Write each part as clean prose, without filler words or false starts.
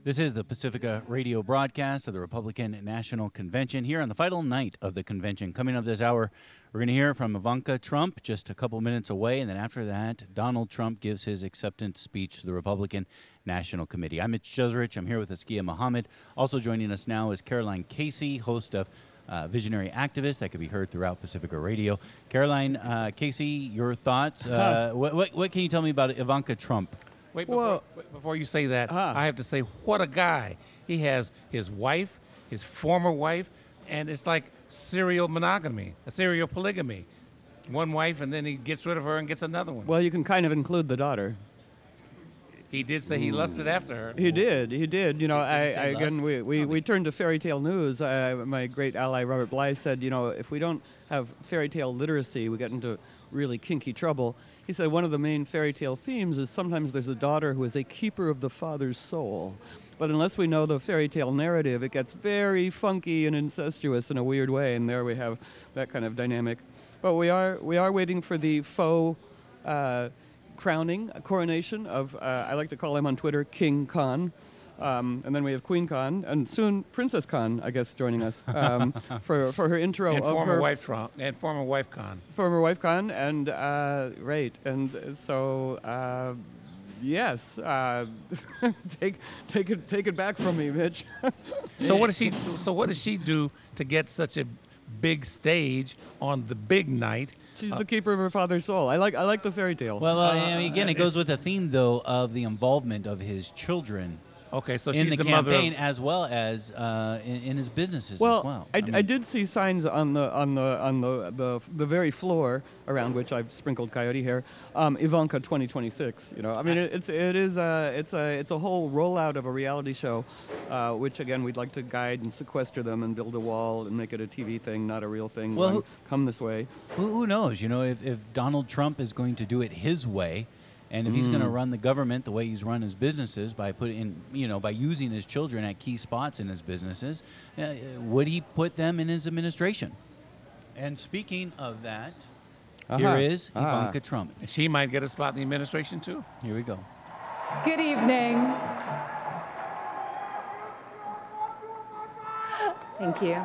This is the Pacifica radio broadcast of the Republican National Convention here on the final night of the convention. Coming up this hour, we're going to hear from Ivanka Trump just a couple minutes away, and then after that, Donald Trump gives his acceptance speech to the Republican National Committee. I'm Mitch Jeserich. I'm here with Askia Muhammad. Also joining us now is Caroline Casey, host of Visionary Activist that could be heard throughout Pacifica Radio. Caroline, Casey, your thoughts? What can you tell me about Ivanka Trump? Wait, before you say that, I have to say, what a guy. He has his wife, his former wife, and it's like serial monogamy, a serial polygamy. One wife, and then he gets rid of her and gets another one. Well, you can kind of include the daughter. He did say he lusted after her. He did. You know, Again, we turned to fairy tale news. My great ally, Robert Bly, said, you know, if we don't have fairy tale literacy, we get into really kinky trouble. He said one of the main fairy tale themes is sometimes there's a daughter who is a keeper of the father's soul. But unless we know the fairy tale narrative, it gets very funky and incestuous in a weird way, and there we have that kind of dynamic. But we are waiting for the faux coronation of, I like to call him on Twitter, King Khan. And then we have Queen Khan, and soon Princess Khan, I guess, joining us for her intro and of former her wife Trump and former wife Khan. Former wife Khan, and right, and so yes, take it back from me, Mitch. So what does she do to get such a big stage on the big night? She's the keeper of her father's soul. I like the fairy tale. Well, I mean, again, it goes with the theme, though, of the involvement of his children. Okay, so in she's the mother campaign as well as in his businesses as well. I did see signs on the very floor around which I've sprinkled coyote hair, Ivanka 2026. You know, I mean, it's a whole rollout of a reality show, which again we'd like to guide and sequester them and build a wall and make it a TV thing, not a real thing. Well, come this way. Who knows? You know, if Donald Trump is going to do it his way. And if he's going to run the government the way he's run his businesses by by using his children at key spots in his businesses, would he put them in his administration? And speaking of that, here is Ivanka Trump. She might get a spot in the administration too. Here we go. Good evening. Thank you.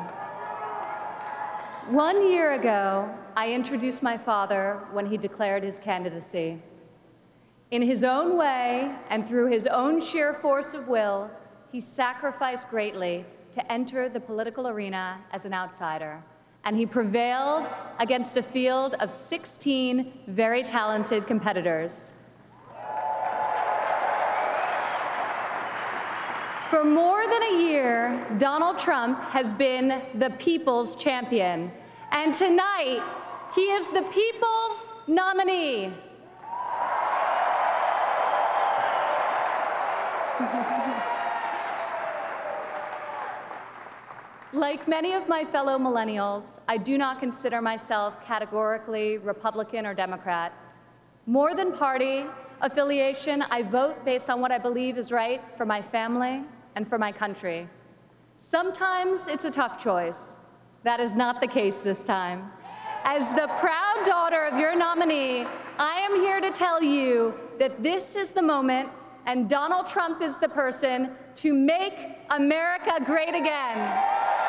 1 year ago, I introduced my father when he declared his candidacy. In his own way and through his own sheer force of will, he sacrificed greatly to enter the political arena as an outsider. And he prevailed against a field of 16 very talented competitors. For more than a year, Donald Trump has been the people's champion. And tonight, he is the people's nominee. Like many of my fellow millennials, I do not consider myself categorically Republican or Democrat. More than party affiliation, I vote based on what I believe is right for my family and for my country. Sometimes it's a tough choice. That is not the case this time. As the proud daughter of your nominee, I am here to tell you that this is the moment and Donald Trump is the person to make America great again.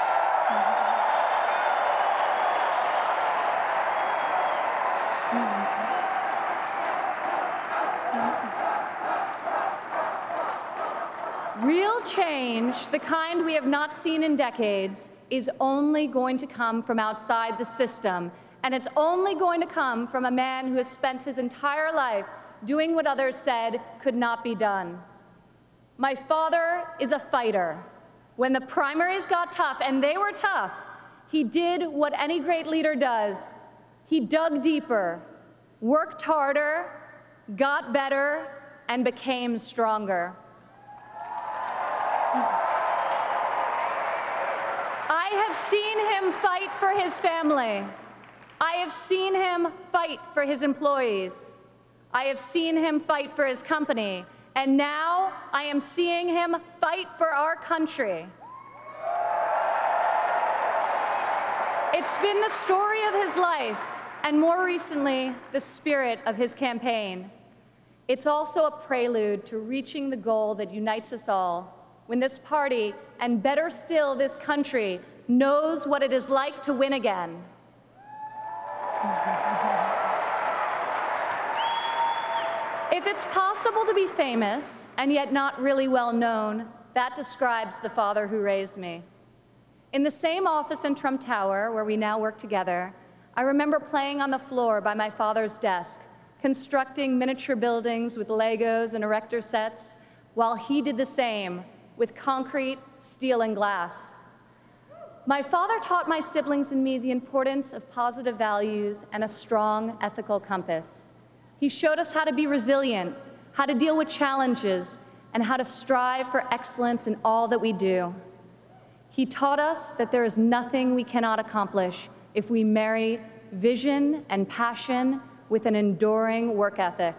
Real change, the kind we have not seen in decades, is only going to come from outside the system, and it's only going to come from a man who has spent his entire life doing what others said could not be done. My father is a fighter. When the primaries got tough, and they were tough, he did what any great leader does. He dug deeper, worked harder, got better, and became stronger. I have seen him fight for his family. I have seen him fight for his employees. I have seen him fight for his company, and now I am seeing him fight for our country. It's been the story of his life, and more recently, the spirit of his campaign. It's also a prelude to reaching the goal that unites us all, when this party, and better still, this country, knows what it is like to win again. If it's possible to be famous and yet not really well known, that describes the father who raised me. In the same office in Trump Tower, where we now work together, I remember playing on the floor by my father's desk, constructing miniature buildings with Legos and erector sets, while he did the same with concrete, steel, and glass. My father taught my siblings and me the importance of positive values and a strong ethical compass. He showed us how to be resilient, how to deal with challenges, and how to strive for excellence in all that we do. He taught us that there is nothing we cannot accomplish if we marry vision and passion with an enduring work ethic.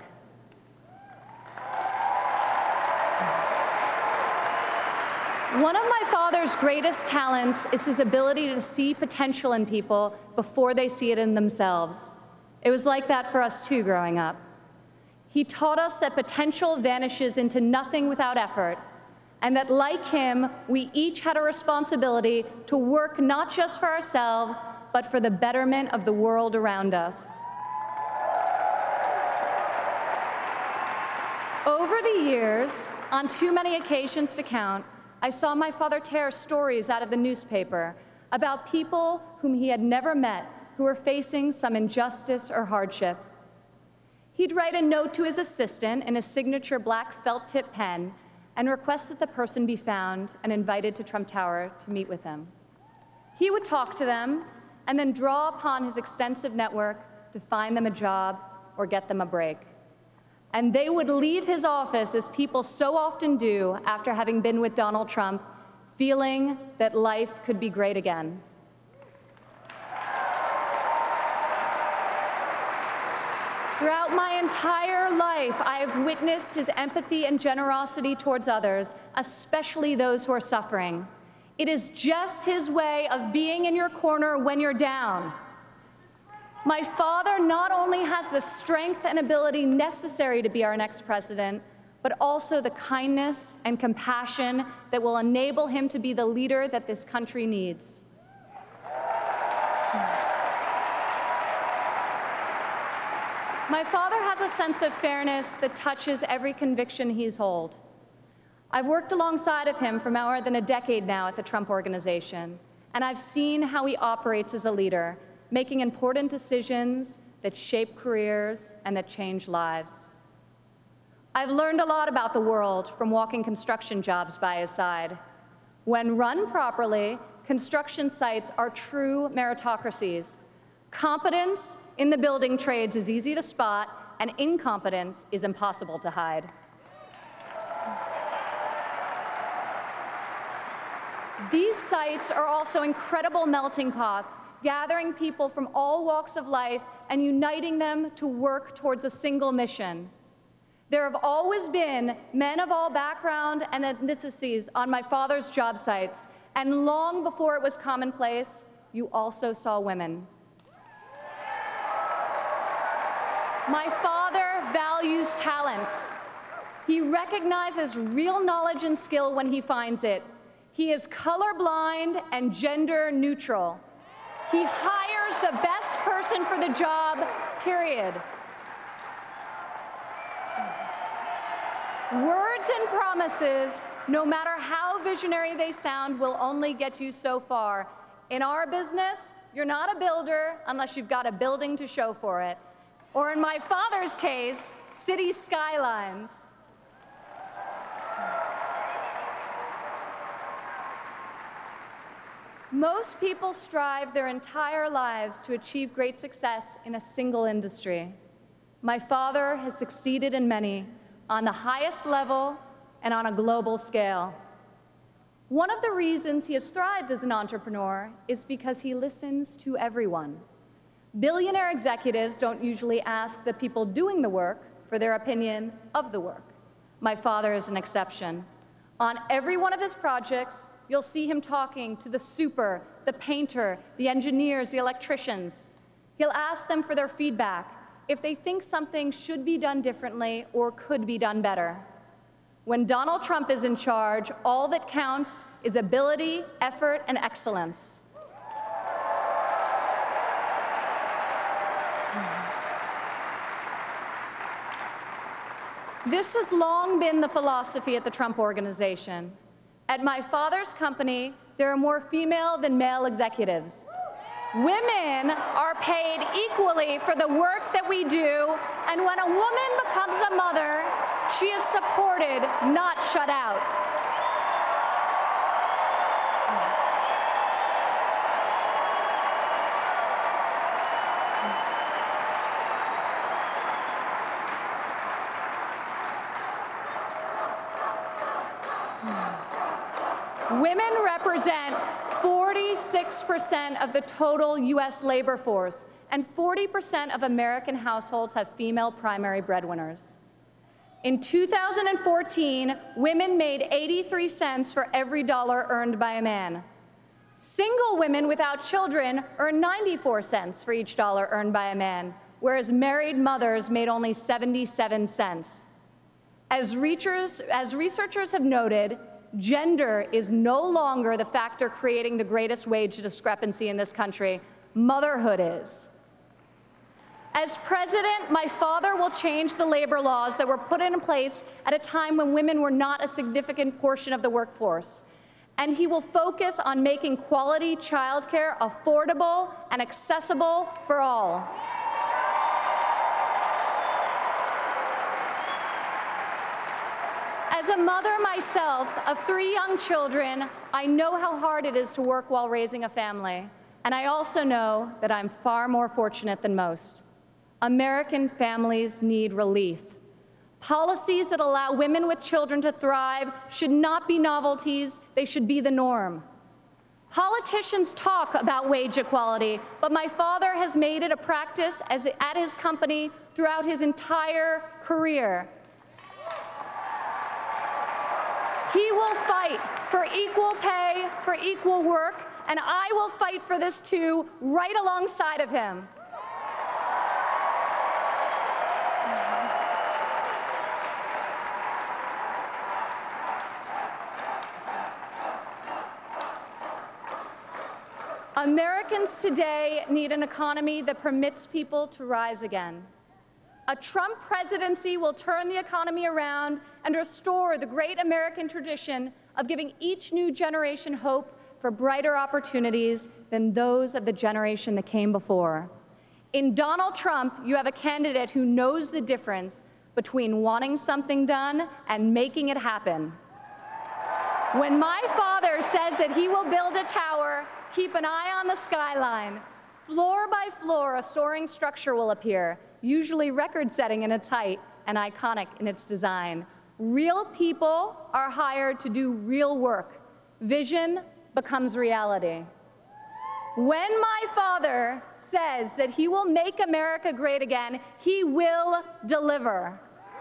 One of my father's greatest talents is his ability to see potential in people before they see it in themselves. It was like that for us too growing up. He taught us that potential vanishes into nothing without effort, and that like him, we each had a responsibility to work not just for ourselves, but for the betterment of the world around us. Over the years, on too many occasions to count, I saw my father tear stories out of the newspaper about people whom he had never met who were facing some injustice or hardship. He'd write a note to his assistant in a signature black felt-tip pen and request that the person be found and invited to Trump Tower to meet with him. He would talk to them and then draw upon his extensive network to find them a job or get them a break. And they would leave his office, as people so often do after having been with Donald Trump, feeling that life could be great again. Throughout my entire life, I have witnessed his empathy and generosity towards others, especially those who are suffering. It is just his way of being in your corner when you're down. My father not only has the strength and ability necessary to be our next president, but also the kindness and compassion that will enable him to be the leader that this country needs. My father has a sense of fairness that touches every conviction he's held. I've worked alongside of him for more than a decade now at the Trump Organization, and I've seen how he operates as a leader, making important decisions that shape careers and that change lives. I've learned a lot about the world from walking construction jobs by his side. When run properly, construction sites are true meritocracies. Competence in the building trades is easy to spot, and incompetence is impossible to hide. These sites are also incredible melting pots, gathering people from all walks of life and uniting them to work towards a single mission. There have always been men of all backgrounds and ethnicities on my father's job sites, and long before it was commonplace, you also saw women. My father values talent. He recognizes real knowledge and skill when he finds it. He is colorblind and gender neutral. He hires the best person for the job, period. Words and promises, no matter how visionary they sound, will only get you so far. In our business, you're not a builder unless you've got a building to show for it. Or in my father's case, city skylines. Most people strive their entire lives to achieve great success in a single industry. My father has succeeded in many, on the highest level and on a global scale. One of the reasons he has thrived as an entrepreneur is because he listens to everyone. Billionaire executives don't usually ask the people doing the work for their opinion of the work. My father is an exception. On every one of his projects, you'll see him talking to the super, the painter, the engineers, the electricians. He'll ask them for their feedback, if they think something should be done differently or could be done better. When Donald Trump is in charge, all that counts is ability, effort, and excellence. This has long been the philosophy at the Trump Organization. At my father's company, there are more female than male executives. Women are paid equally for the work that we do, and when a woman becomes a mother, she is supported, not shut out. Women represent 46% of the total U.S. labor force, and 40% of American households have female primary breadwinners. In 2014, women made 83 cents for every dollar earned by a man. Single women without children earn 94 cents for each dollar earned by a man, whereas married mothers made only 77 cents. As researchers have noted, gender is no longer the factor creating the greatest wage discrepancy in this country. Motherhood is. As president, my father will change the labor laws that were put in place at a time when women were not a significant portion of the workforce. And he will focus on making quality childcare affordable and accessible for all. As a mother myself of 3 young children, I know how hard it is to work while raising a family. And I also know that I'm far more fortunate than most. American families need relief. Policies that allow women with children to thrive should not be novelties, they should be the norm. Politicians talk about wage equality, but my father has made it a practice at his company throughout his entire career. He will fight for equal pay, for equal work, and I will fight for this too, right alongside of him. Americans today need an economy that permits people to rise again. A Trump presidency will turn the economy around and restore the great American tradition of giving each new generation hope for brighter opportunities than those of the generation that came before. In Donald Trump, you have a candidate who knows the difference between wanting something done and making it happen. When my father says that he will build a tower, keep an eye on the skyline. Floor by floor, a soaring structure will appear, usually record-setting in its height and iconic in its design. Real people are hired to do real work. Vision becomes reality. When my father says that he will make America great again, he will deliver.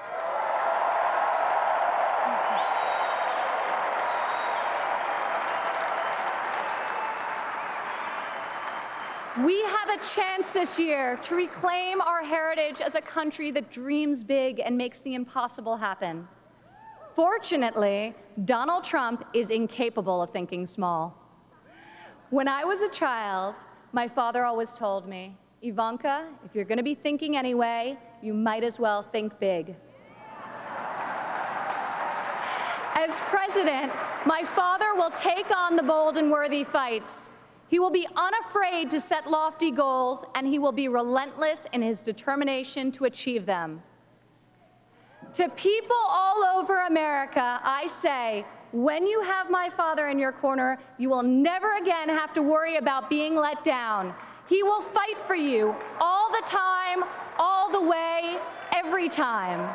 We have a chance this year to reclaim our heritage as a country that dreams big and makes the impossible happen. Fortunately, Donald Trump is incapable of thinking small. When I was a child, my father always told me, Ivanka, if you're going to be thinking anyway, you might as well think big. As president, my father will take on the bold and worthy fights. He will be unafraid to set lofty goals, and he will be relentless in his determination to achieve them. To people all over America, I say, when you have my father in your corner, you will never again have to worry about being let down. He will fight for you all the time, all the way, every time.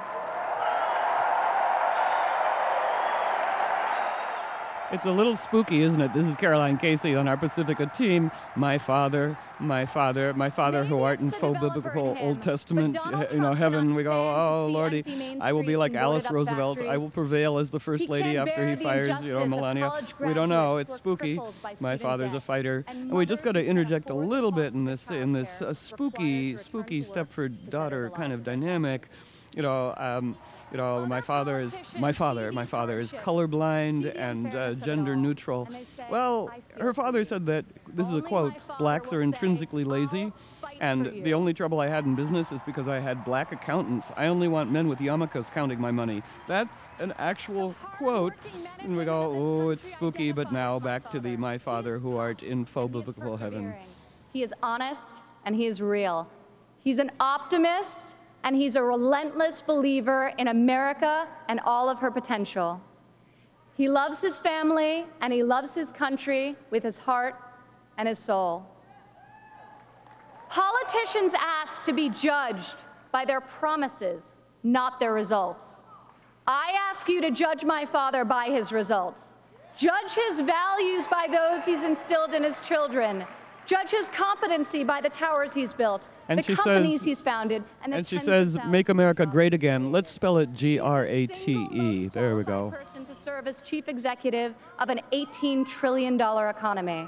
It's a little spooky, isn't it? This is Caroline Casey on our Pacifica team. My father who art in faux biblical Old Testament, heaven, we go, oh, Lordy, I will be like Alice Roosevelt. I will prevail as the First Lady after he fires, Melania. We don't know. It's spooky. My father's a fighter. And we just got to interject a little bit in this spooky Stepford daughter kind of dynamic. you know, my father is colorblind and gender neutral. Well, her father said that, this is a quote, blacks are intrinsically lazy, and the only trouble I had in business is because I had black accountants. I only want men with yarmulkes counting my money. That's an actual quote. And we go, oh, it's spooky, but now back to the my father who art in faux biblical heaven. He is honest and he is real. He's an optimist and he's a relentless believer in America and all of her potential. He loves his family and he loves his country with his heart and his soul. Politicians ask to be judged by their promises, not their results. I ask you to judge my father by his results. Judge his values by those he's instilled in his children. Judge his competency by the towers he's built, the companies he's founded, and she says, make America great again. Let's spell it G-R-A-T-E. There we go. Person to serve as chief executive of an $18 trillion economy.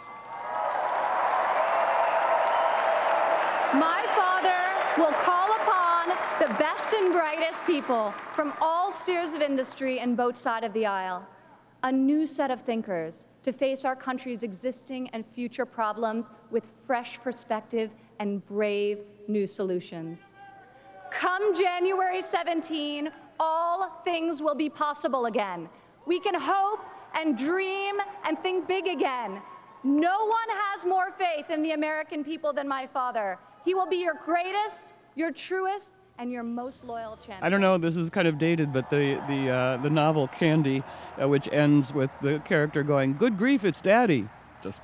My father will call upon the best and brightest people from all spheres of industry and both sides of the aisle. A new set of thinkers to face our country's existing and future problems with fresh perspective and brave new solutions. Come January 17, all things will be possible again. We can hope and dream and think big again. No one has more faith in the American people than my father. He will be your greatest, your truest, and your most loyal champion. I don't know, this is kind of dated, but the novel Candy, which ends with the character going, good grief, it's Daddy. Just.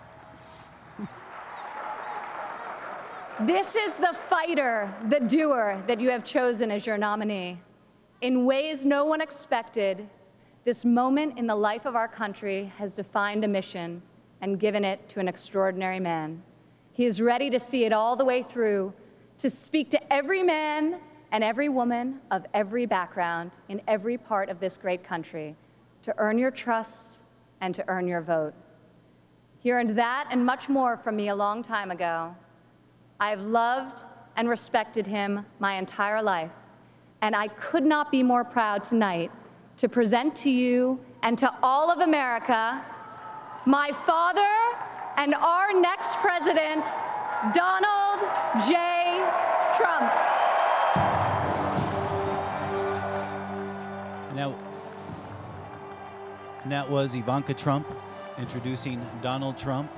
This is the fighter, the doer that you have chosen as your nominee. In ways no one expected, this moment in the life of our country has defined a mission and given it to an extraordinary man. He is ready to see it all the way through, to speak to every man and every woman of every background in every part of this great country, to earn your trust and to earn your vote. He earned that and much more from me a long time ago. I have loved and respected him my entire life, and I could not be more proud tonight to present to you and to all of America my father and our next president, Donald J. Trump. And that was Ivanka Trump introducing Donald Trump.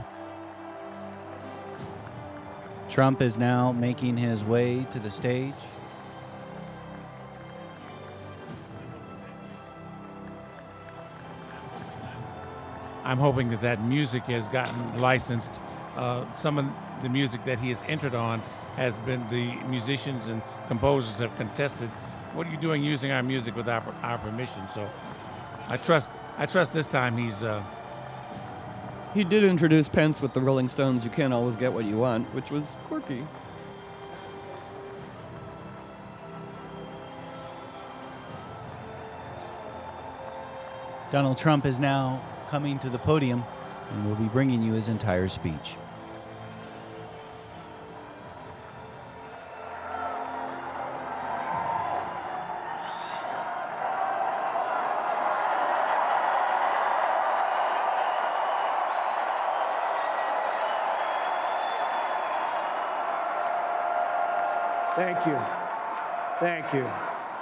Trump is now making his way to the stage. I'm hoping that that music has gotten licensed. Some of the music that he has entered on has been the musicians and composers have contested, what are you doing using our music without our permission? So I trust this time he's... He did introduce Pence with the Rolling Stones' You Can't Always Get What You Want, which was quirky. Donald Trump is now coming to the podium and will be bringing you his entire speech. Thank you. Thank you.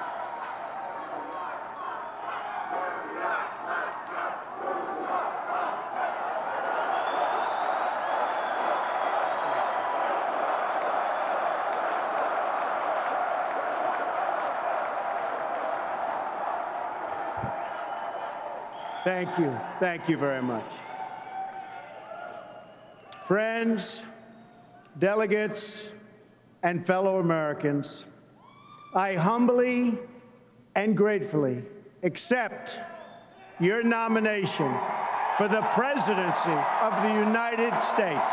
Thank you. Thank you very much. Friends, delegates, and fellow Americans, I humbly and gratefully accept your nomination for the presidency of the United States.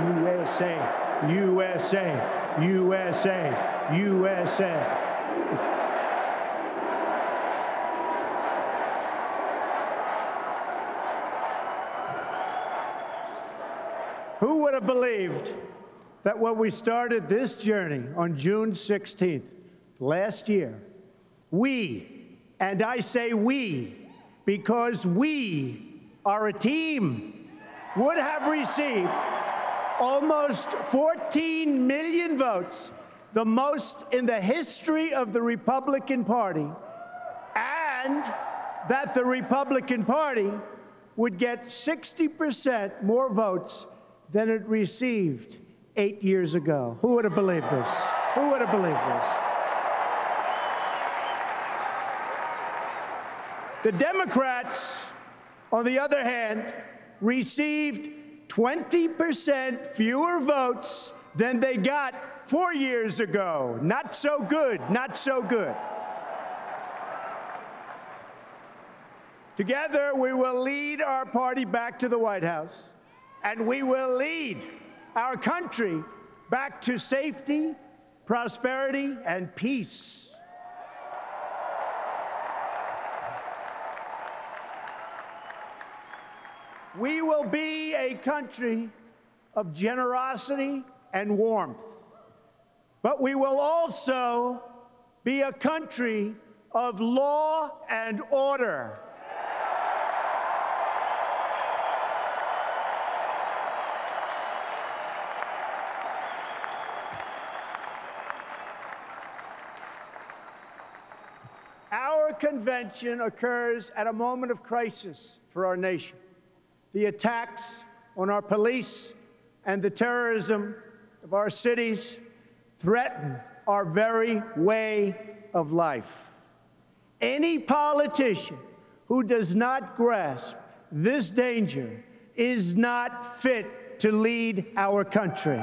USA, USA, USA, USA. Who would have believed that when we started this journey on June 16th last year, we, and I say we, because we are a team, would have received almost 14 million votes, the most in the history of the Republican Party, and that the Republican Party would get 60% more votes than it received 8 years ago. Who would have believed this? Who would have believed this? The Democrats, on the other hand, received 20% fewer votes than they got 4 years ago. Not so good, not so good. Together, we will lead our party back to the White House, and we will lead our country back to safety, prosperity, and peace. We will be a country of generosity and warmth, but we will also be a country of law and order. Our convention occurs at a moment of crisis for our nation. The attacks on our police and the terrorism of our cities threaten our very way of life. Any politician who does not grasp this danger is not fit to lead our country.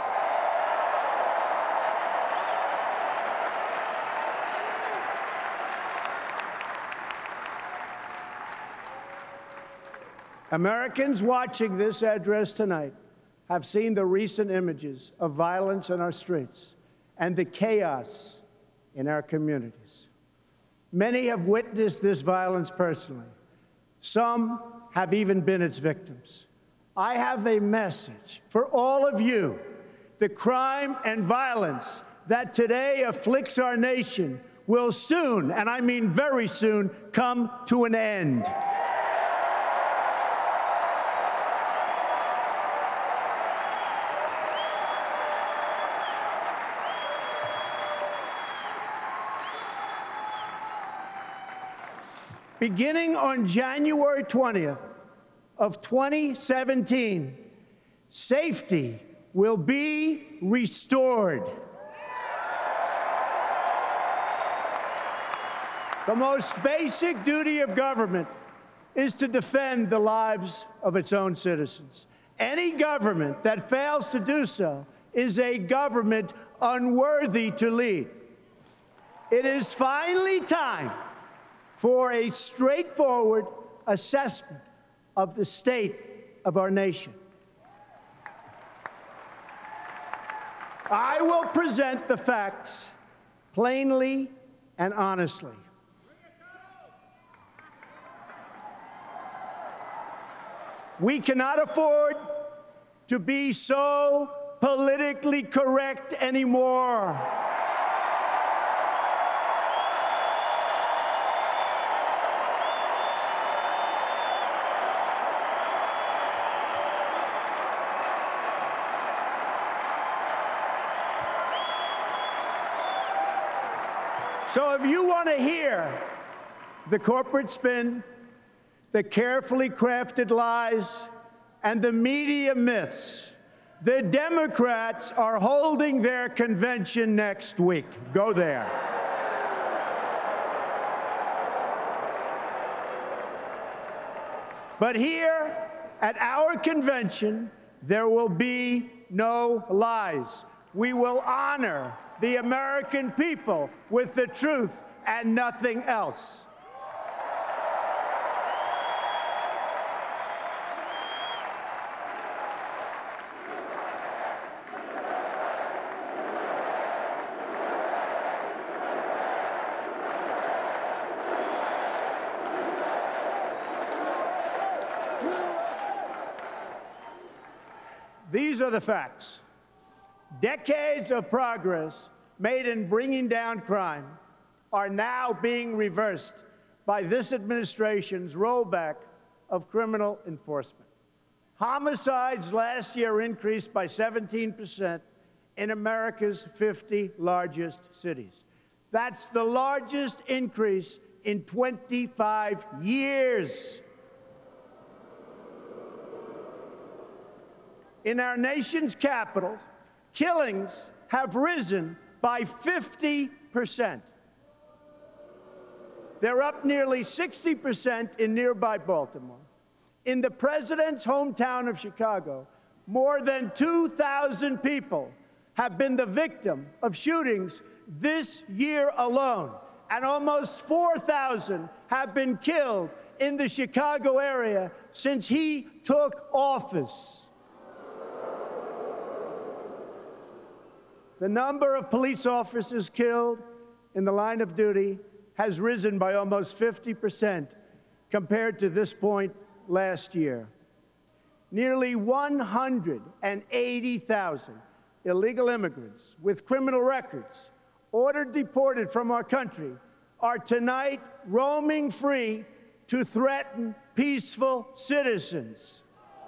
Americans watching this address tonight have seen the recent images of violence in our streets and the chaos in our communities. Many have witnessed this violence personally. Some have even been its victims. I have a message for all of you. The crime and violence that today afflicts our nation will soon, and I mean very soon, come to an end. Beginning on January 20th of 2017, safety will be restored. The most basic duty of government is to defend the lives of its own citizens. Any government that fails to do so is a government unworthy to lead. It is finally time for a straightforward assessment of the state of our nation. I will present the facts plainly and honestly. We cannot afford to be so politically correct anymore. So if you want to hear the corporate spin, the carefully crafted lies, and the media myths, the Democrats are holding their convention next week. Go there. But here at our convention, there will be no lies. We will honor the American people with the truth and nothing else. These are the facts. Decades of progress made in bringing down crime are now being reversed by this administration's rollback of criminal enforcement. Homicides last year increased by 17% in America's 50 largest cities. That's the largest increase in 25 years. In our nation's capital, killings have risen by 50%. They're up nearly 60% in nearby Baltimore. In the president's hometown of Chicago, more than 2,000 people have been the victim of shootings this year alone, and almost 4,000 have been killed in the Chicago area since he took office. The number of police officers killed in the line of duty has risen by almost 50% compared to this point last year. Nearly 180,000 illegal immigrants with criminal records ordered deported from our country are tonight roaming free to threaten peaceful citizens.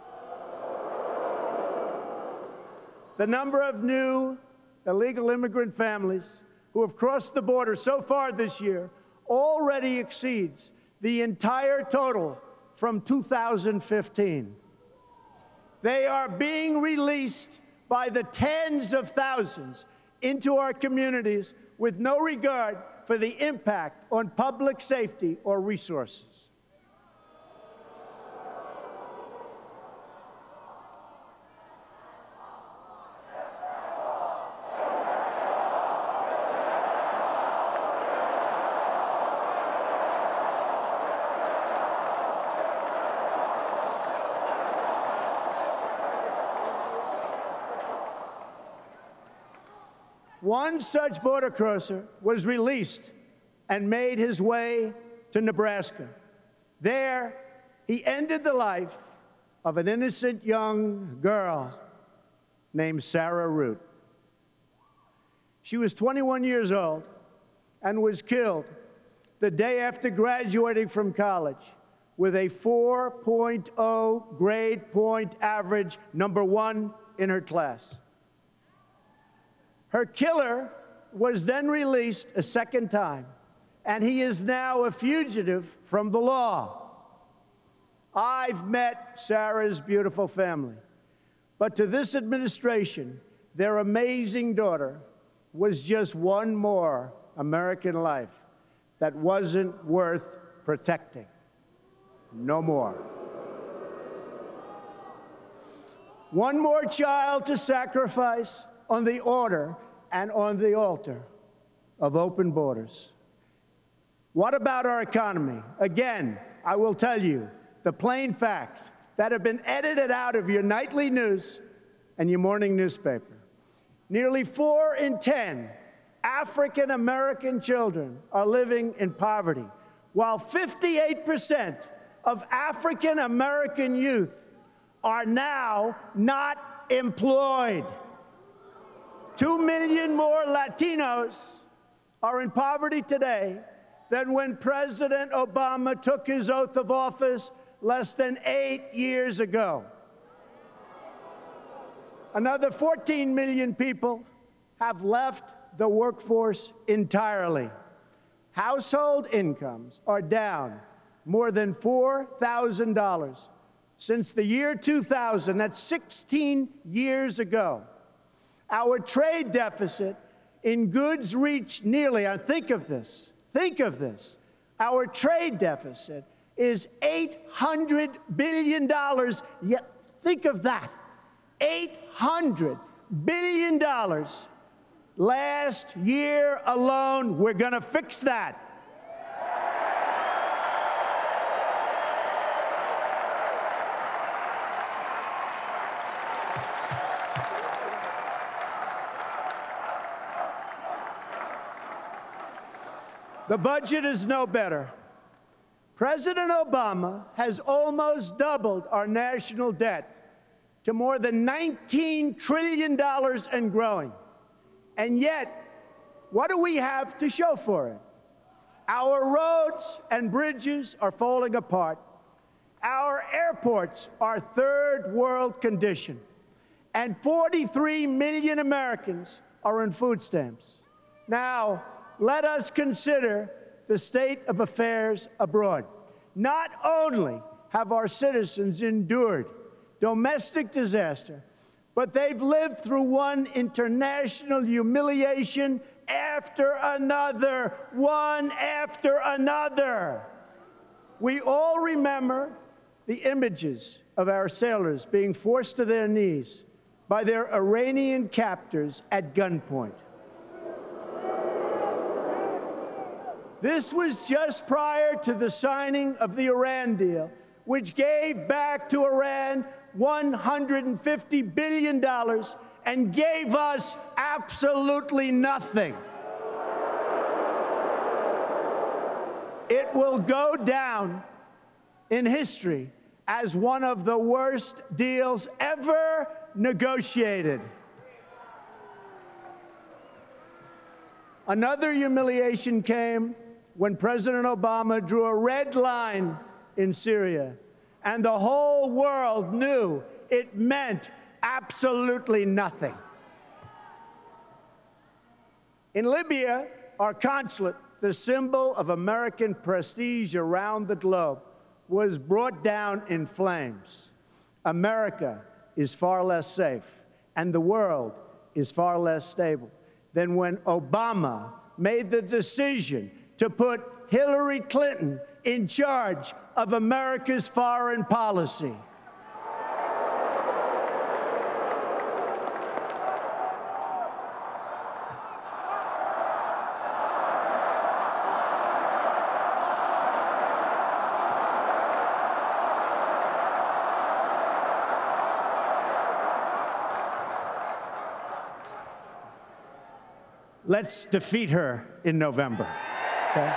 The number of new illegal immigrant families who have crossed the border so far this year already exceeds the entire total from 2015. They are being released by the tens of thousands into our communities with no regard for the impact on public safety or resources. One such border crosser was released and made his way to Nebraska. There, he ended the life of an innocent young girl named Sarah Root. She was 21 years old and was killed the day after graduating from college with a 4.0 grade point average, #1 in her class. Her killer was then released a second time, and he is now a fugitive from the law. I've met Sarah's beautiful family, but to this administration, their amazing daughter was just one more American life that wasn't worth protecting. No more. One more child to sacrifice on the order and on the altar of open borders. What about our economy? Again, I will tell you the plain facts that have been edited out of your nightly news and your morning newspaper. Nearly 4 in 10 African American children are living in poverty, while 58% of African American youth are now not employed. 2 million more Latinos are in poverty today than when President Obama took his oath of office less than 8 years ago. Another 14 million people have left the workforce entirely. Household incomes are down more than $4,000 since the year 2000. That's 16 years ago. Our trade deficit in goods reached nearly, think of this, our trade deficit is $800 billion. Yet, think of that, $800 billion. Last year alone, we're going to fix that. The budget is no better. President Obama has almost doubled our national debt to more than $19 trillion and growing. And yet, what do we have to show for it? Our roads and bridges are falling apart. Our airports are third world condition. And 43 million Americans are on food stamps. Now, let us consider the state of affairs abroad. Not only have our citizens endured domestic disaster, but they've lived through one international humiliation after another, one after another. We all remember the images of our sailors being forced to their knees by their Iranian captors at gunpoint. This was just prior to the signing of the Iran deal, which gave back to Iran $150 billion and gave us absolutely nothing. It will go down in history as one of the worst deals ever negotiated. Another humiliation came when President Obama drew a red line in Syria, and the whole world knew it meant absolutely nothing. In Libya, our consulate, the symbol of American prestige around the globe, was brought down in flames. America is far less safe, and the world is far less stable than when Obama made the decision to put Hillary Clinton in charge of America's foreign policy. Let's defeat her in November. Okay?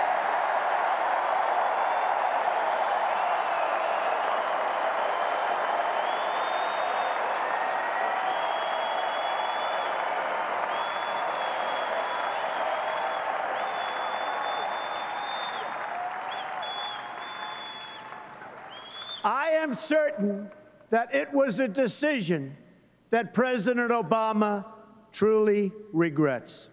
I am certain that it was a decision that President Obama truly regrets.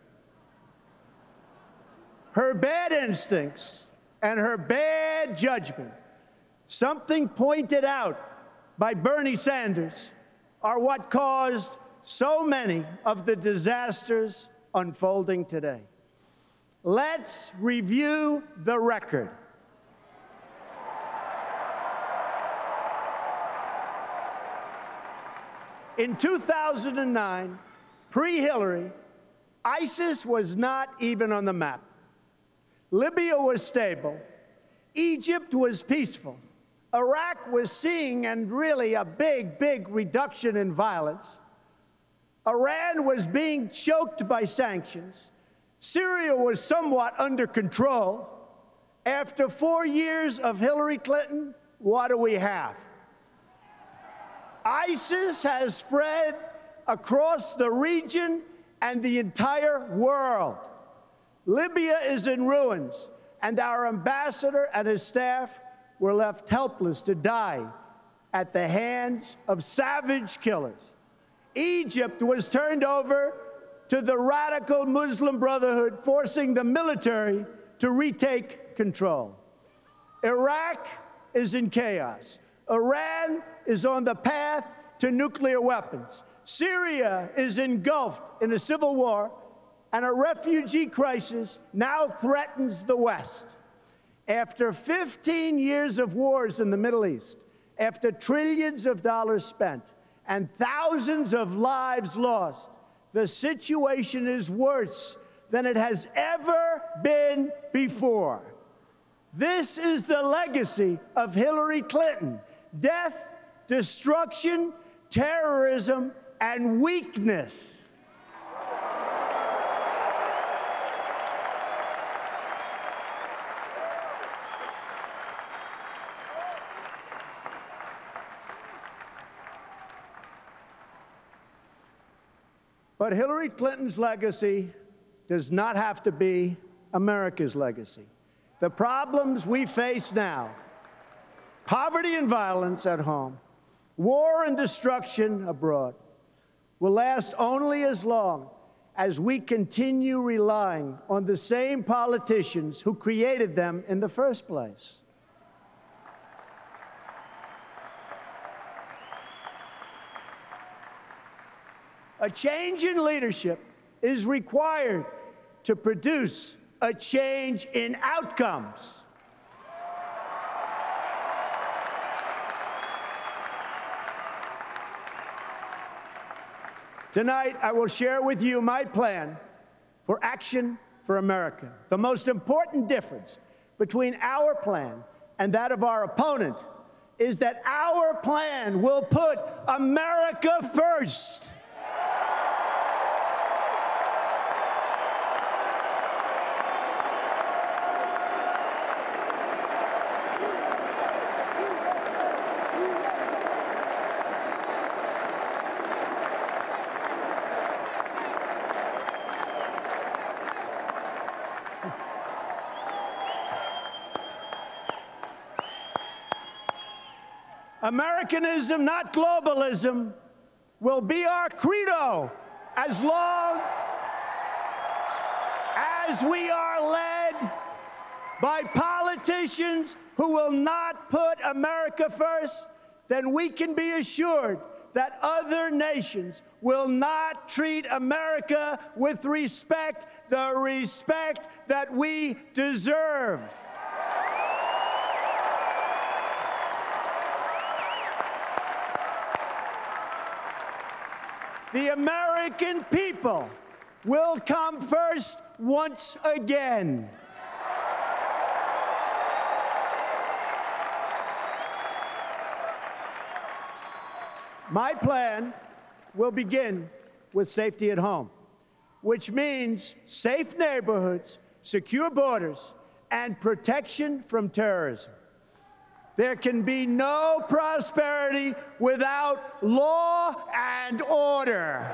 Her bad instincts and her bad judgment, something pointed out by Bernie Sanders, are what caused so many of the disasters unfolding today. Let's review the record. In 2009, pre-Hillary, ISIS was not even on the map. Libya was stable. Egypt was peaceful. Iraq was seeing, and really a big, big reduction in violence. Iran was being choked by sanctions. Syria was somewhat under control. After 4 years of Hillary Clinton, what do we have? ISIS has spread across the region and the entire world. Libya is in ruins, and our ambassador and his staff were left helpless to die at the hands of savage killers. Egypt was turned over to the radical Muslim Brotherhood, forcing the military to retake control. Iraq is in chaos. Iran is on the path to nuclear weapons. Syria is engulfed in a civil war, and a refugee crisis now threatens the West. After 15 years of wars in the Middle East, after trillions of dollars spent and thousands of lives lost, the situation is worse than it has ever been before. This is the legacy of Hillary Clinton: death, destruction, terrorism, and weakness. But Hillary Clinton's legacy does not have to be America's legacy. The problems we face now, poverty and violence at home, war and destruction abroad, will last only as long as we continue relying on the same politicians who created them in the first place. A change in leadership is required to produce a change in outcomes. Tonight, I will share with you my plan for Action for America. The most important difference between our plan and that of our opponent is that our plan will put America first. Americanism, not globalism, will be our credo as long as we are led by politicians who will not put America first. Then we can be assured that other nations will not treat America with respect, the respect that we deserve. The American people will come first once again. My plan will begin with safety at home, which means safe neighborhoods, secure borders, and protection from terrorism. There can be no prosperity without law and order.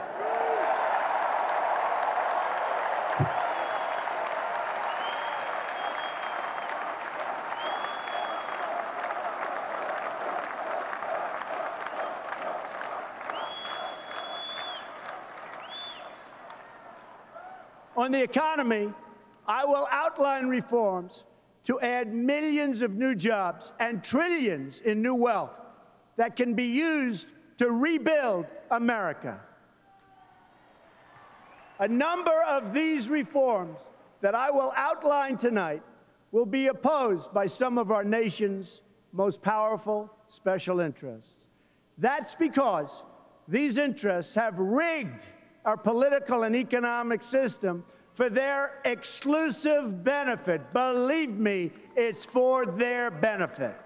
On the economy, I will outline reforms to add millions of new jobs and trillions in new wealth that can be used to rebuild America. A number of these reforms that I will outline tonight will be opposed by some of our nation's most powerful special interests. That's because these interests have rigged our political and economic system for their exclusive benefit. Believe me, it's for their benefit.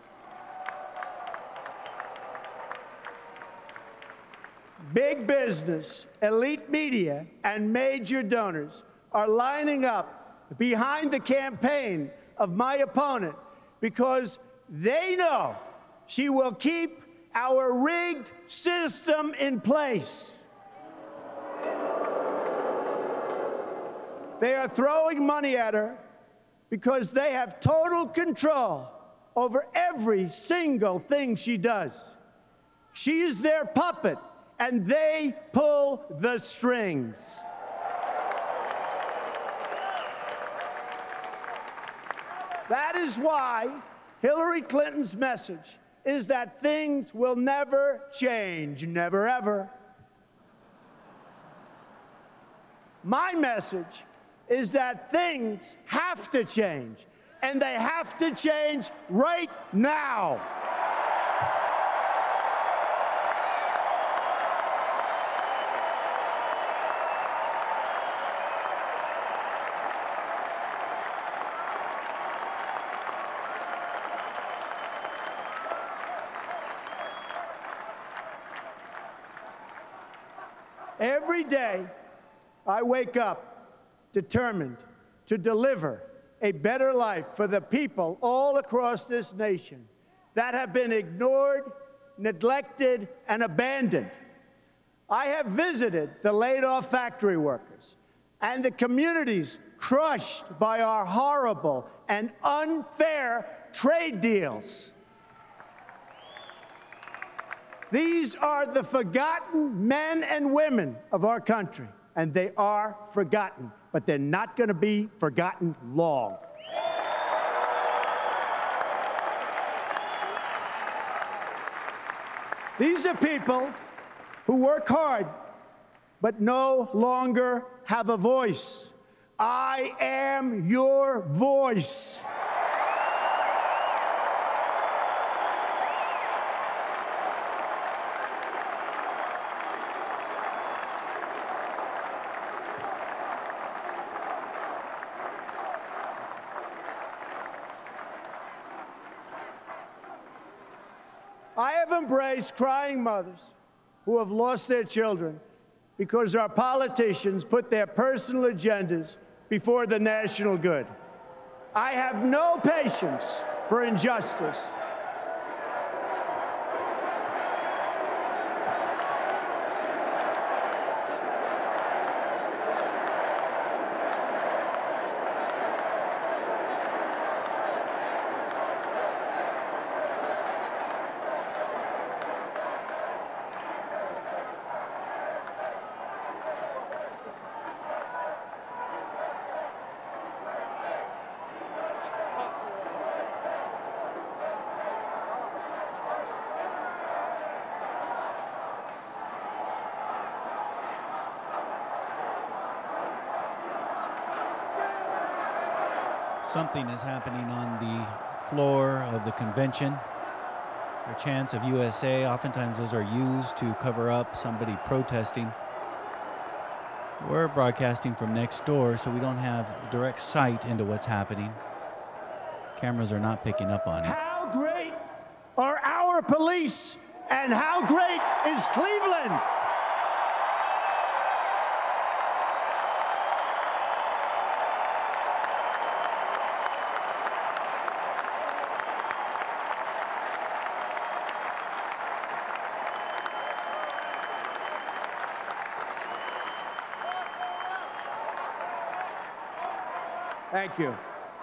Big business, elite media, and major donors are lining up behind the campaign of my opponent because they know she will keep our rigged system in place. They are throwing money at her because they have total control over every single thing she does. She is their puppet, and they pull the strings. That is why Hillary Clinton's message is that things will never change, never ever. My message is that things have to change, and they have to change right now. Every day, I wake up determined to deliver a better life for the people all across this nation that have been ignored, neglected, and abandoned. I have visited the laid-off factory workers and the communities crushed by our horrible and unfair trade deals. These are the forgotten men and women of our country, and they are forgotten, but they're not going to be forgotten long. These are people who work hard, but no longer have a voice. I am your voice. I have embraced crying mothers who have lost their children because our politicians put their personal agendas before the national good. I have no patience for injustice. Something is happening on the floor of the convention. The chants of USA, oftentimes those are used to cover up somebody protesting. We're broadcasting from next door, so we don't have direct sight into what's happening. Cameras are not picking up on it. How great are our police, and how great is Cleveland? Thank you.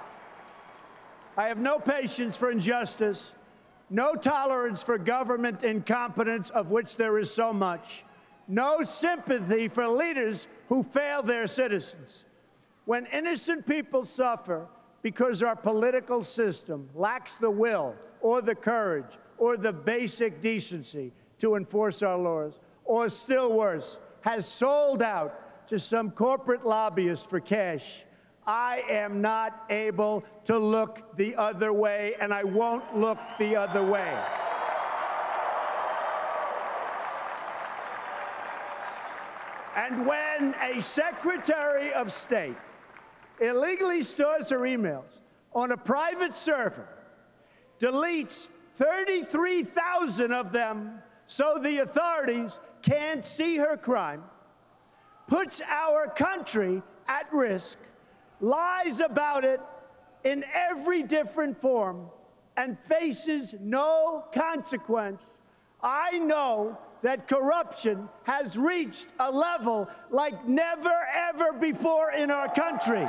I have no patience for injustice, no tolerance for government incompetence, of which there is so much, no sympathy for leaders who fail their citizens. When innocent people suffer because our political system lacks the will or the courage or the basic decency to enforce our laws, or still worse, has sold out to some corporate lobbyist for cash, I am not able to look the other way, and I won't look the other way. And when a Secretary of State illegally stores her emails on a private server, deletes 33,000 of them so the authorities can't see her crime, puts our country at risk, lies about it in every different form, and faces no consequence, I know that corruption has reached a level like never, ever before in our country.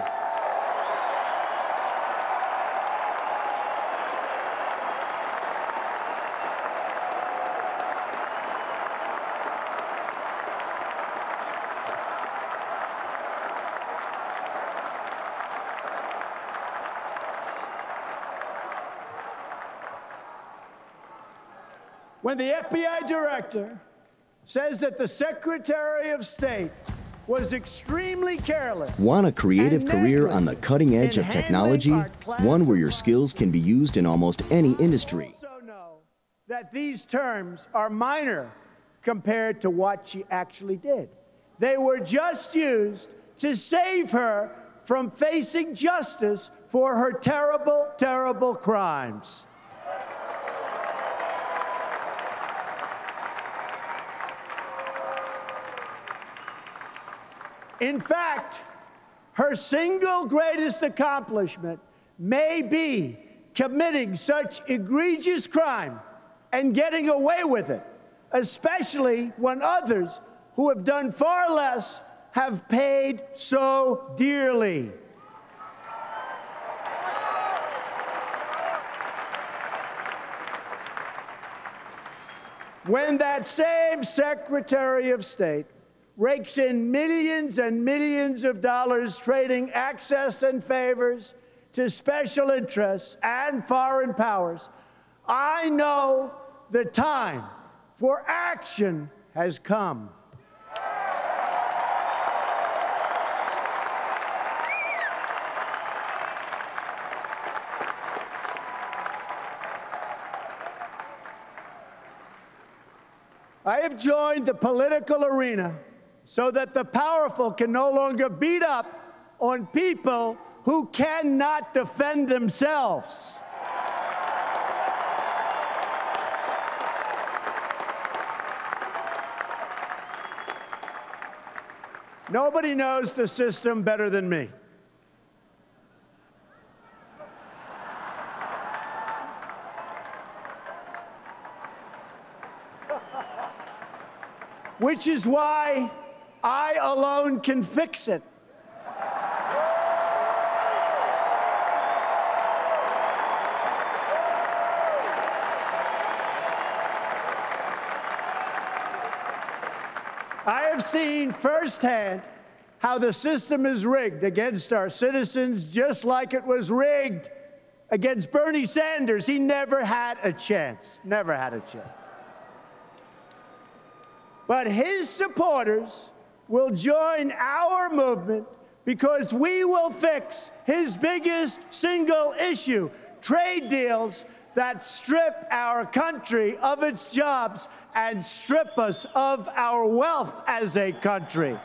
When the FBI director says that the Secretary of State was extremely careless. Want a creative career on the cutting edge of technology? One where your skills can be used in almost any industry. Also know that these terms are minor compared to what she actually did. They were just used to save her from facing justice for her terrible, terrible crimes. In fact, her single greatest accomplishment may be committing such egregious crime and getting away with it, especially when others who have done far less have paid so dearly. When that same Secretary of State rakes in millions and millions of dollars trading access and favors to special interests and foreign powers, I know the time for action has come. I have joined the political arena so that the powerful can no longer beat up on people who cannot defend themselves. Nobody knows the system better than me. Which is why I alone can fix it. I have seen firsthand how the system is rigged against our citizens, just like it was rigged against Bernie Sanders. He never had a chance, never had a chance. But his supporters will join our movement because we will fix his biggest single issue, trade deals that strip our country of its jobs and strip us of our wealth as a country.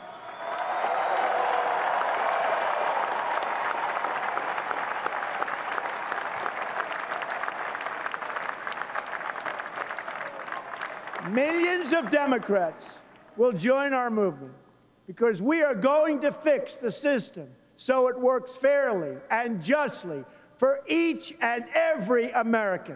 Millions of Democrats will join our movement because we are going to fix the system so it works fairly and justly for each and every American.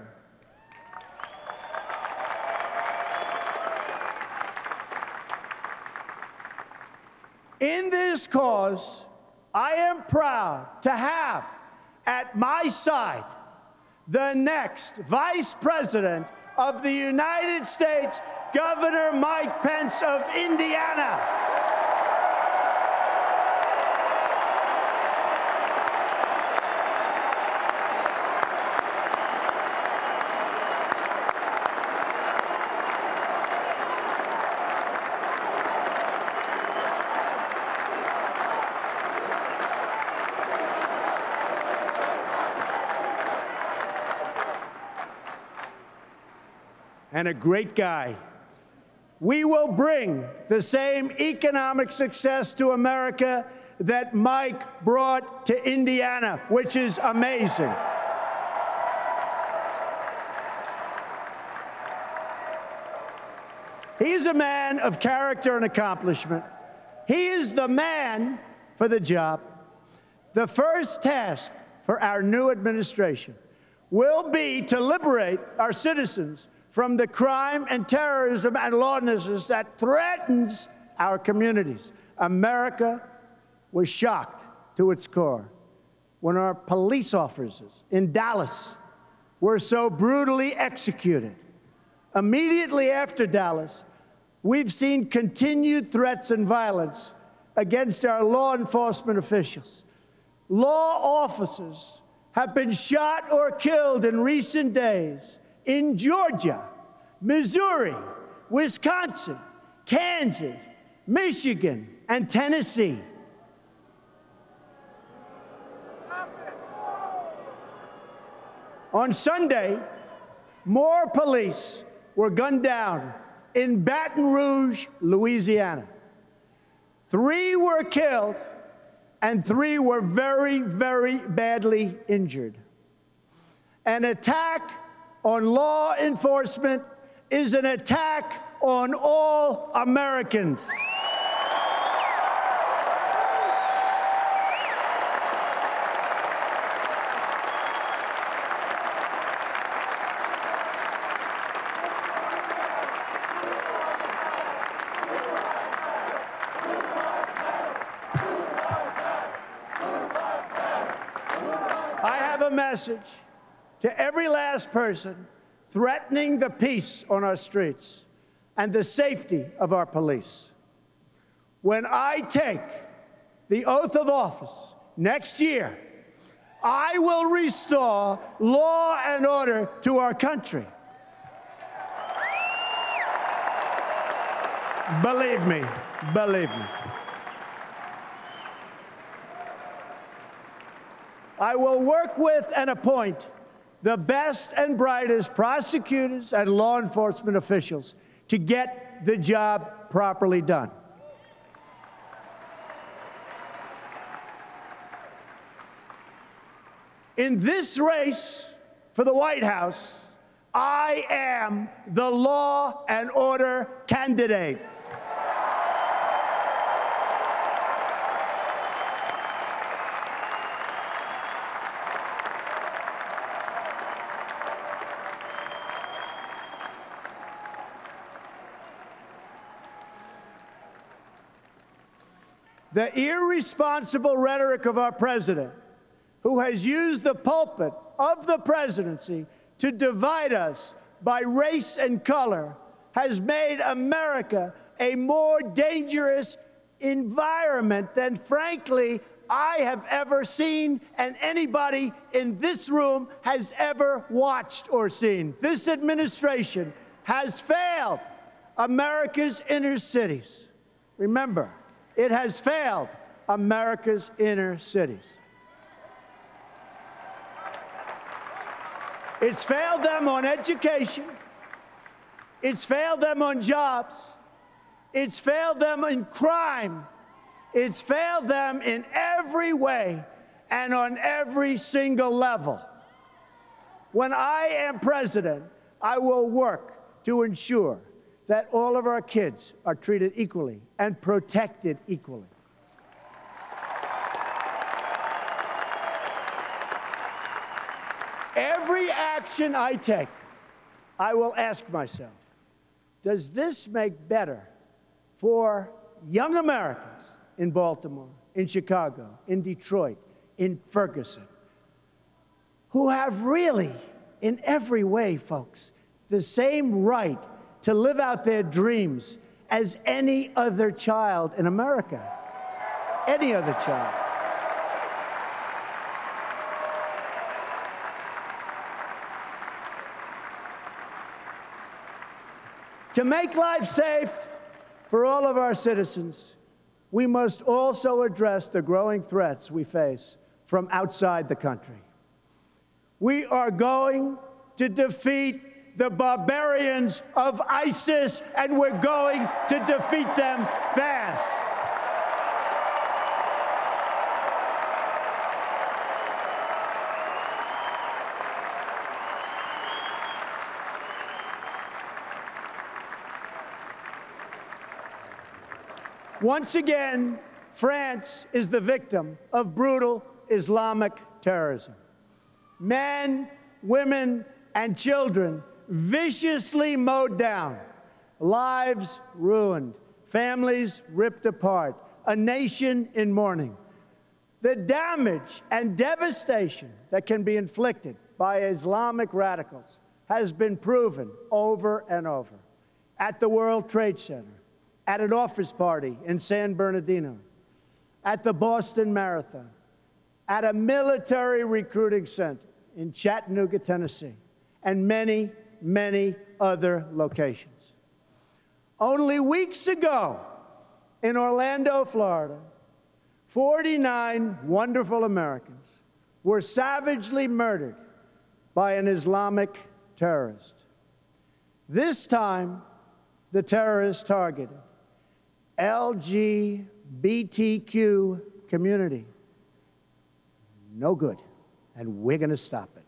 In this cause, I am proud to have at my side the next Vice President of the United States, Governor Mike Pence of Indiana. And a great guy. We will bring the same economic success to America that Mike brought to Indiana, which is amazing. He's a man of character and accomplishment. He is the man for the job. The first task for our new administration will be to liberate our citizens from the crime and terrorism and lawlessness that threatens our communities. America was shocked to its core when our police officers in Dallas were so brutally executed. Immediately after Dallas, we've seen continued threats and violence against our law enforcement officials. Law officers have been shot or killed in recent days in Georgia, Missouri, Wisconsin, Kansas, Michigan, and Tennessee. On Sunday, more police were gunned down in Baton Rouge, Louisiana. 3 were killed, and 3 were very, very badly injured. An attack on law enforcement is an attack on all Americans. I have a message to every last person threatening the peace on our streets and the safety of our police. When I take the oath of office next year, I will restore law and order to our country. Believe me, believe me. I will work with and appoint the best and brightest prosecutors and law enforcement officials to get the job properly done. In this race for the White House, I am the law and order candidate. The irresponsible rhetoric of our president, who has used the pulpit of the presidency to divide us by race and color, has made America a more dangerous environment than, frankly, I have ever seen and anybody in this room has ever watched or seen. This administration has failed America's inner cities. Remember, it has failed America's inner cities. It's failed them on education. It's failed them on jobs. It's failed them in crime. It's failed them in every way and on every single level. When I am president, I will work to ensure that all of our kids are treated equally and protected equally. Every action I take, I will ask myself, does this make better for young Americans in Baltimore, in Chicago, in Detroit, in Ferguson, who have really, in every way, folks, the same right to live out their dreams as any other child in America? Any other child. To make life safe for all of our citizens, we must also address the growing threats we face from outside the country. We are going to defeat the barbarians of ISIS, and we're going to defeat them fast. Once again, France is the victim of brutal Islamic terrorism. Men, women, and children viciously mowed down, lives ruined, families ripped apart, a nation in mourning. The damage and devastation that can be inflicted by Islamic radicals has been proven over and over. At the World Trade Center, at an office party in San Bernardino, at the Boston Marathon, at a military recruiting center in Chattanooga, Tennessee, and many, many other locations. Only weeks ago, in Orlando, Florida, 49 wonderful Americans were savagely murdered by an Islamic terrorist. This time, the terrorist targeted LGBTQ community. No good, and we're going to stop it.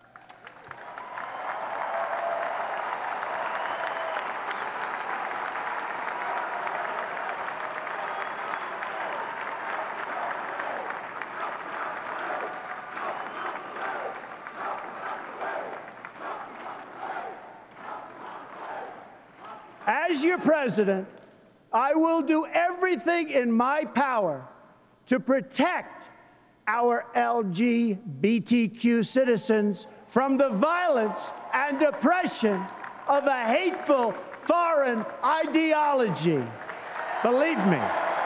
As your president, I will do everything in my power to protect our LGBTQ citizens from the violence and oppression of a hateful foreign ideology. Believe me.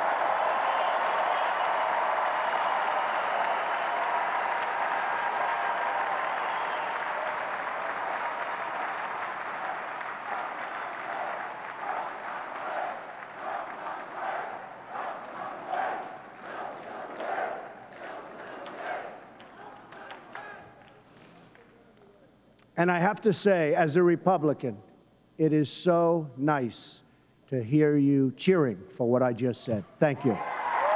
And I have to say, as a Republican, it is so nice to hear you cheering for what I just said. Thank you.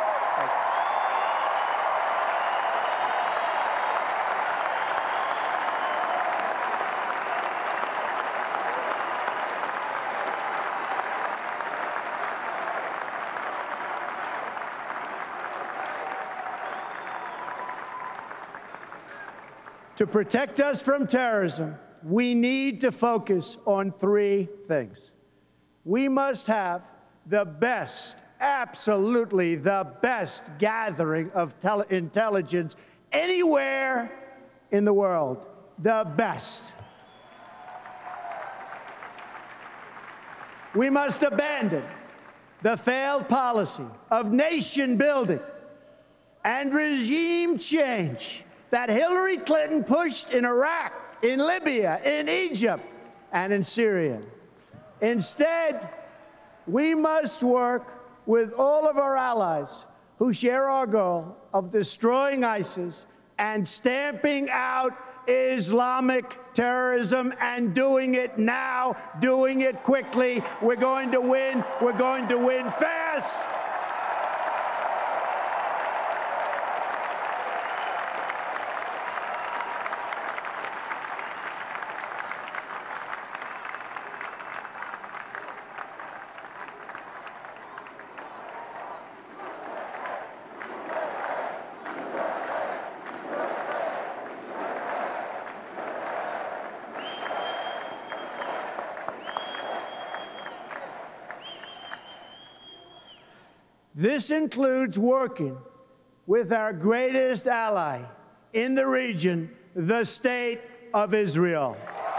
To protect us from terrorism, we need to focus on three things. We must have the best, absolutely the best gathering of intelligence anywhere in the world. The best. We must abandon the failed policy of nation building and regime change that Hillary Clinton pushed in Iraq, in Libya, in Egypt, and in Syria. Instead, we must work with all of our allies who share our goal of destroying ISIS and stamping out Islamic terrorism, and doing it now, doing it quickly. We're going to win. We're going to win fast. This includes working with our greatest ally in the region, the State of Israel.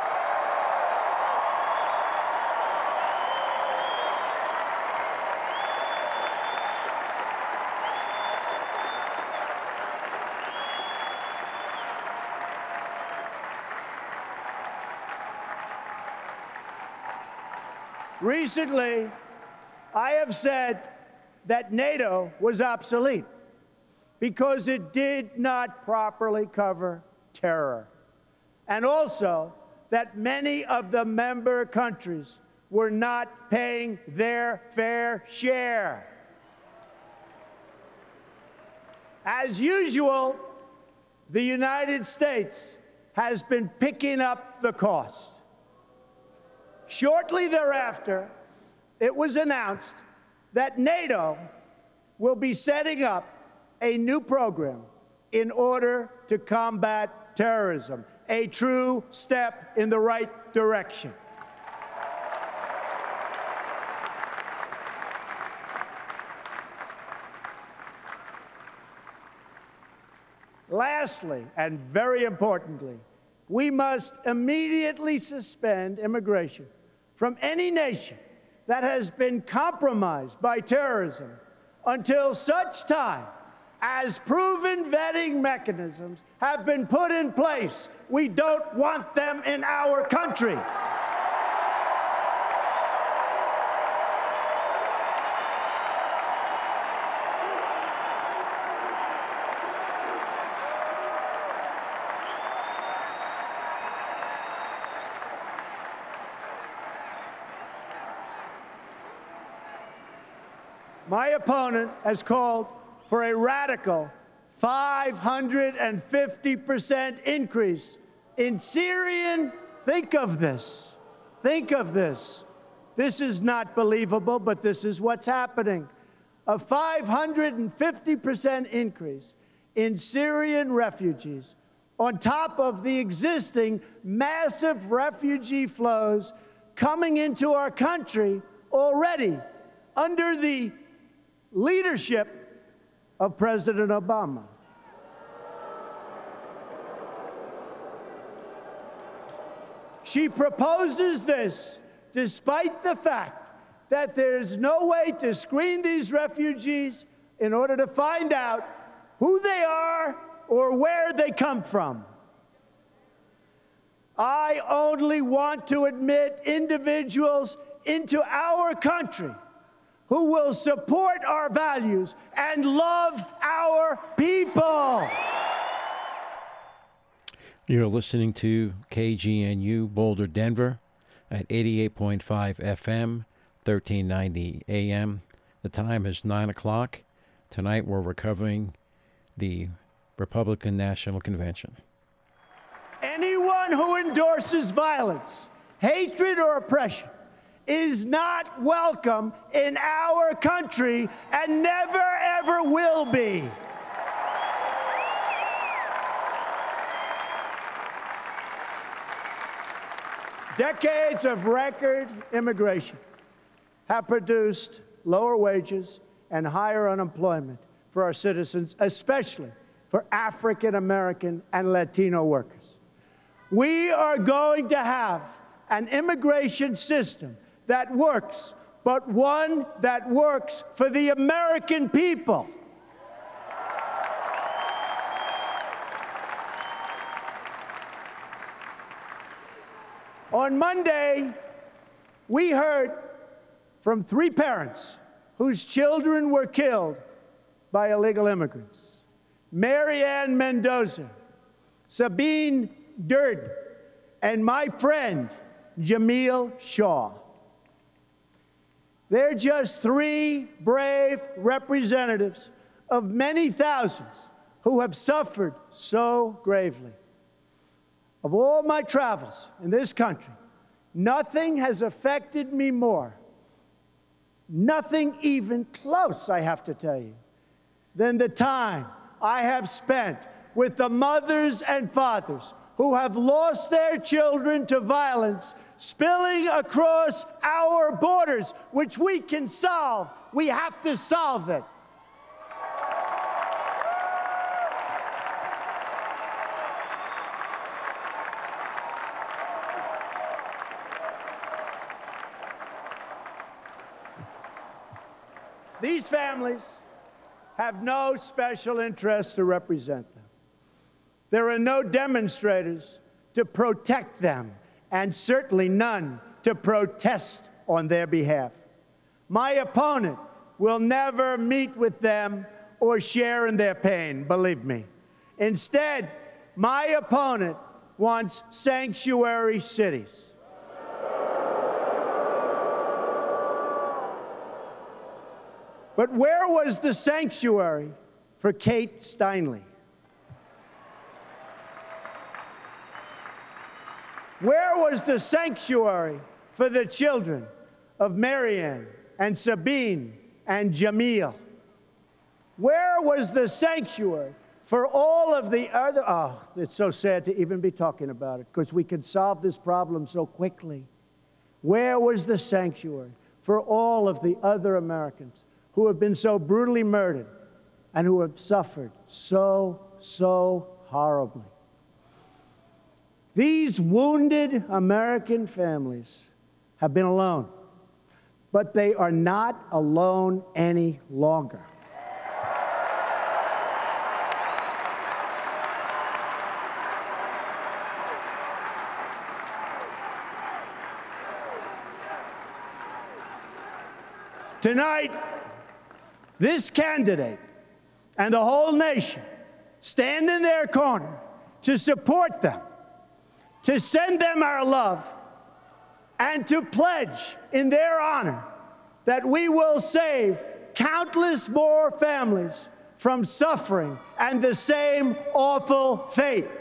Recently, I have said that NATO was obsolete because it did not properly cover terror, and also that many of the member countries were not paying their fair share. As usual, the United States has been picking up the cost. Shortly thereafter, it was announced that NATO will be setting up a new program in order to combat terrorism, a true step in the right direction. Lastly, and very importantly, we must immediately suspend immigration from any nation that has been compromised by terrorism until such time as proven vetting mechanisms have been put in place. We don't want them in our country. My opponent has called for a radical 550% increase in Syrian, think of this, this is not believable, but this is what's happening, a 550% increase in Syrian refugees on top of the existing massive refugee flows coming into our country already under the leadership of President Obama. She proposes this despite the fact that there's no way to screen these refugees in order to find out who they are or where they come from. I only want to admit individuals into our country who will support our values and love our people. You're listening to KGNU Boulder, Denver at 88.5 FM, 1390 AM. The time is 9 o'clock. Tonight we're recovering the Republican National Convention. Anyone who endorses violence, hatred, or oppression is not welcome in our country and never, ever will be. Decades of record immigration have produced lower wages and higher unemployment for our citizens, especially for African American and Latino workers. We are going to have an immigration system that works, but one that works for the American people. On Monday, we heard from 3 parents whose children were killed by illegal immigrants: Marianne Mendoza, Sabine Durd, and my friend, Jamil Shaw. They're just 3 brave representatives of many thousands who have suffered so gravely. Of all my travels in this country, nothing has affected me more, nothing even close, I have to tell you, than the time I have spent with the mothers and fathers who have lost their children to violence spilling across our borders, which we can solve. We have to solve it. These families have no special interests to represent them. There are no demonstrators to protect them, and certainly none to protest on their behalf. My opponent will never meet with them or share in their pain, believe me. Instead, my opponent wants sanctuary cities. But where was the sanctuary for Kate Steinle? Where was the sanctuary for the children of Marianne and Sabine and Jamil? Where was the sanctuary for all of the other? Oh, it's so sad to even be talking about it because we could solve this problem so quickly. Where was the sanctuary for all of the other Americans who have been so brutally murdered and who have suffered so horribly? These wounded American families have been alone, but they are not alone any longer. Tonight, this candidate and the whole nation stand in their corner to support them, to send them our love, and to pledge in their honor that we will save countless more families from suffering and the same awful fate.